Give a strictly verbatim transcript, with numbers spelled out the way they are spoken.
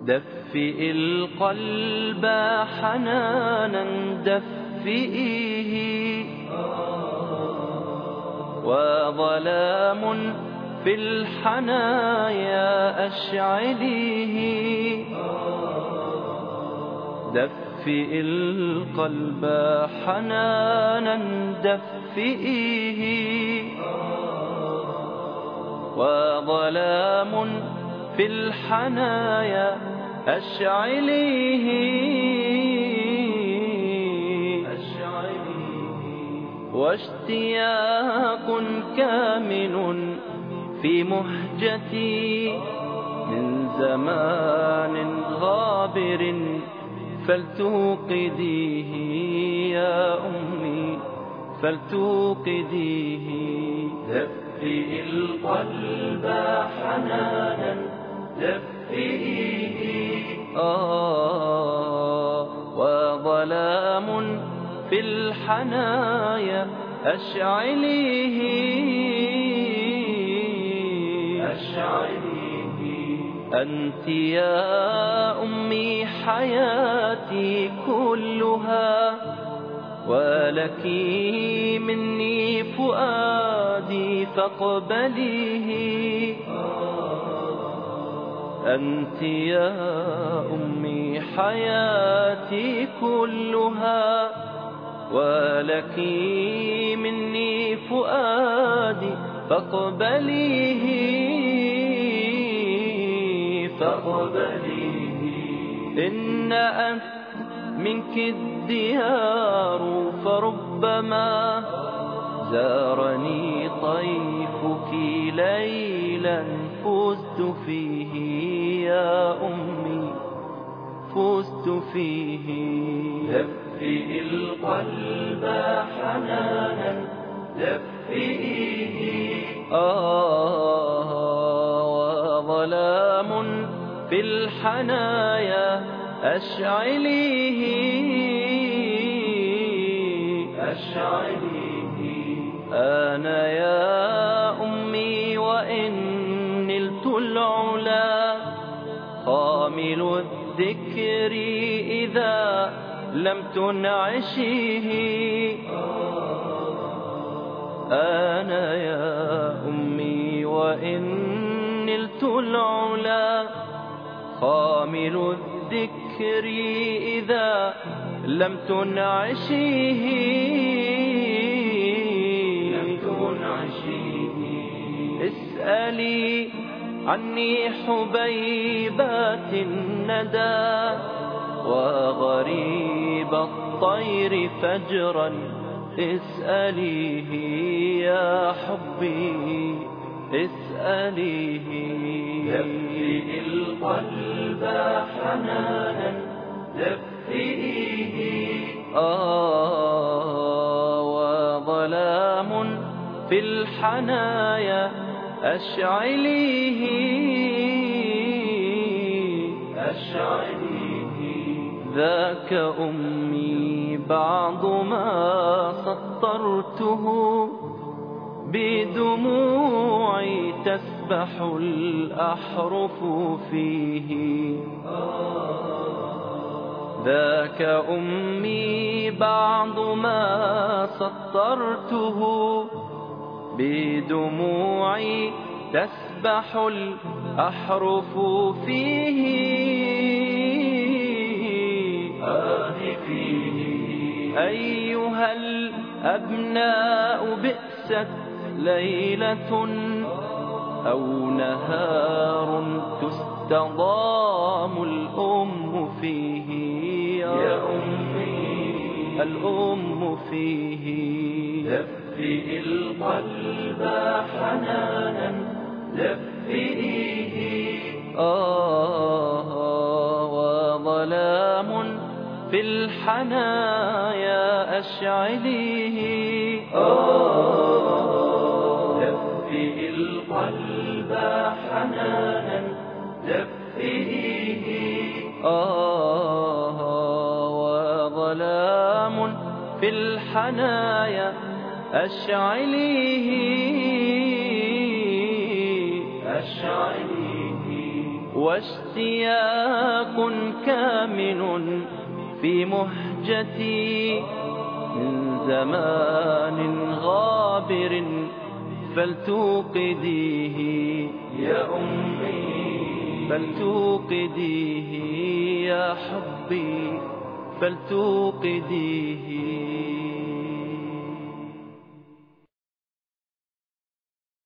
دفئ القلب حنانا دفئيه، وظلام في الحنايا أشعليه. دفئ القلب حنانا دفئيه، وظلام في الحنايا أشعليه. واشتياق كامن في مهجتي من زمان غابر، فلتوقديه يا أمي فلتوقديه. دفئ القلب حنانا دفئيه، آه وظلام في الحنايا أشعليه. أشعليه. أنت يا أمي حياتي كلها، ولك مني فؤادي فاقبليه. أنت يا أمي حياتي كلها، ولك مني فؤادي فاقبليه. فاقبليه. إن أنت منك الديار، فربما زارني طيفك ليلا فزت فيه يا أمي فزت فيه. دفئ القلب حنانا دفئيه، آه وظلام في الحنايا أشعليه. أشعليه. أنا يا أمي وإن نلت العلا، خامل الذكر إذا لم تنعشيه. أنا يا أمي وإن نلت العلا، خامل الذكر إذا لم تنعشيه. لم تنعشيه. اسألي عني حبيبات الندى، وغريب الطير فجرا اسأليه يا حبي اسأليه. دفئ القلب حنانا دفئيه، آه وظلام في الحنايا أشعليه. أشعليه. ذاك أمي بعض ما سطرته، بدموعي تسبح الأحرف فيه. ذاك أمي بعض ما سطرته، بدموعي تسبح الأحرف فيه. آه فيه. أيها الأبناء بئست ليلة أو نهار تستضام الأم فيه يا أمي الأم فيه. دفئ القلب حنانا دفئيه، آه وظلام في الحنايا أشعليه. آه دفئ القلب حنانا دفئيه، آه وظلام في الحنايا أشعليه. أشعليه. واشتياق كامن في مهجتي من زمان غابر فلتوقديه يا أمي، فلتوقديه يا حبي، فلتوقديه.